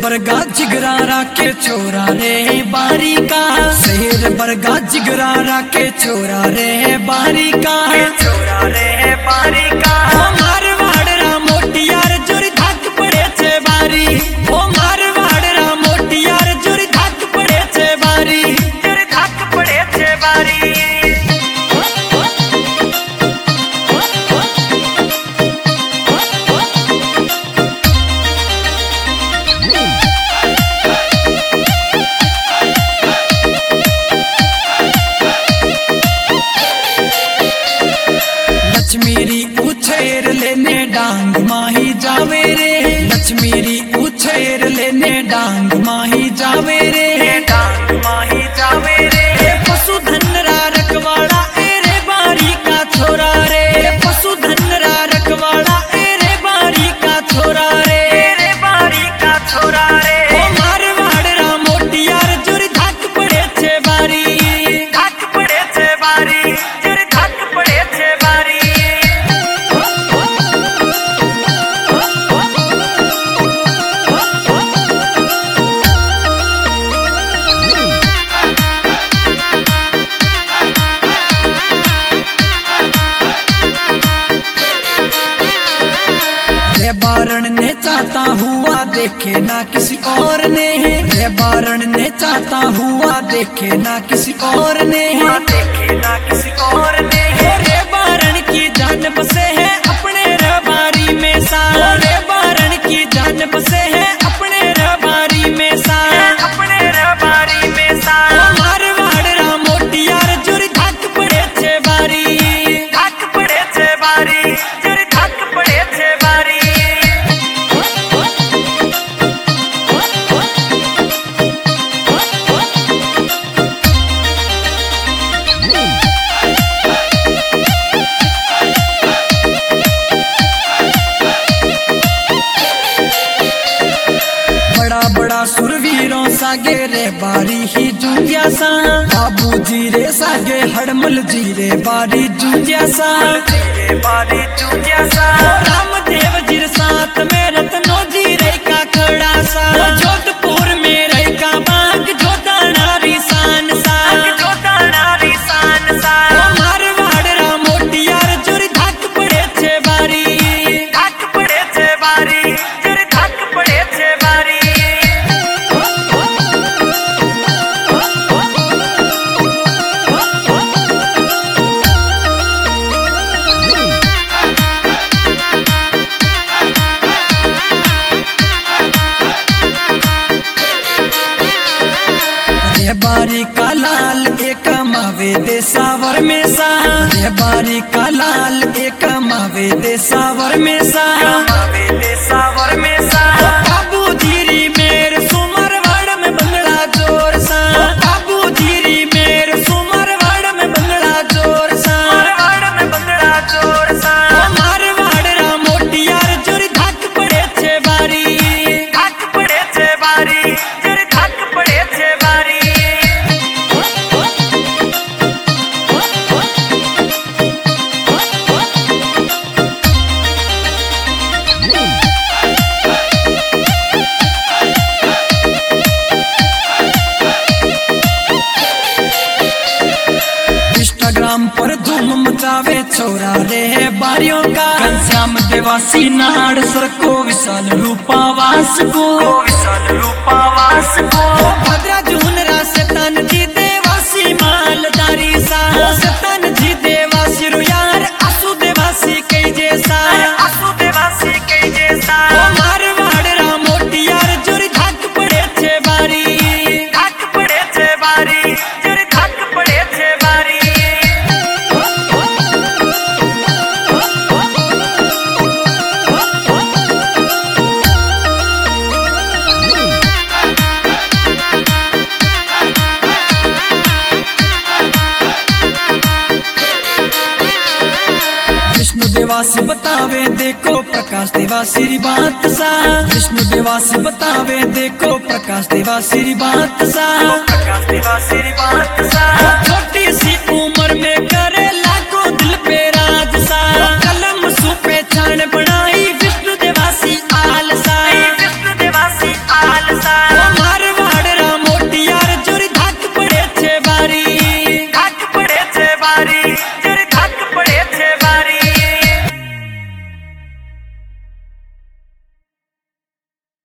बरगा जिगरारा के छोरा रे बारी का, शेर बरगा जिगरारा के छोरा रे बारी का, छोरा रे बारी का। ओ मारवाड़रा मोटियार जोरी धाक पड़े छे बारी, ओ मारवाड़रा मोटियार जोरी धाक पड़े छे बारी, जोरी धाक पड़े छे बारी। लक्ष्मीरी उछेर लेने डांग माही जावे रे, लक्ष्मीरी उछेर लेने डांग माही जावे रे, डांग माही जावे रे। पशुधन रा रखवाड़ा एरे बारी का छोरा रे, पशुधन रा रखवाड़ा एरे बारी का छोरा रे, एरे बारी का छोरा रे। ओ मारवाड़रा मोटियार जोरी धाक पड़े छे बारी, धाक पड़े छे बारी, जोरी धाक पड़े छे बारी। रे बारण ने चाहता हुआ देखे ना किसी और ने, रे बारण ने चाहता हुआ देखे ना किसी और ने, देखे ना किसी और ने। रे बारण की जान बसे है अपने रबारी में सा, रे बारण की जान बसे है अपने रबारी में सा, अपने रबारी में सा। मारवाड़रा मोटियार जोरी धाक पड़े छे बारी, धाक पड़े छे बारी, जोरी धाक पड़े छे बारी। बड़ा बड़ा सुरवीरों सागे रे बारी ही जूझिया सा, बाबू जी रे सागे हड़मल जी रे बारी जूझिया सा, रे बारी जूझिया सा। रामदेव जी रे साथ में रत्नो जी रे का खड़ा सा, जोधपुर में रे का बाग जोताना रिसान सा, जोताना रिसान सा। मारवाड़रा मोटियार जोरी धाक पड़े छे बारी, धाक पड़े छे बारी, जोरी धाक पड़े छे बारी। रे बारी का लाल एक मावे दे सावर में सा, रे बारी का लाल एक मावे दे सावर में सा, मावे दे सावर में सा। बाबू जीरी मेर सुमरवाड़ में बंगला जोर सा, बाबू जीरी मेर सुमरवाड़ में बंगला जोर सा, मारवाड़ में बंगला जोर सा। मारवाड़रा मोटियार जोरी धाक पड़े छे बारी, धाक पड़े छे बारी, जोरी धाक पड़े छे बारी। इंस्टाग्राम पर धूम मचावे छोरा रे बारियों का, घनश्याम देवासी नाड़ सर को विशाल रूपावास को, विशाल रूपावास को। भद्रा जून रा शैतान जी देवासी मालदारी सा, शैतान जी देवासी रुयार आसू देवासी कई जैसा, आसू देवासी कई जैसा। मारवाड़रा मोटियार जोरी धाक पड़े छे बारी, धाक पड़े छे बारी, जोरी धाक पड़े छे बारी। विष्णु देवासी बतावे देखो प्रकाश देवासी बात सा, विष्णु देवासी बतावे देखो प्रकाश देवासी बात सा।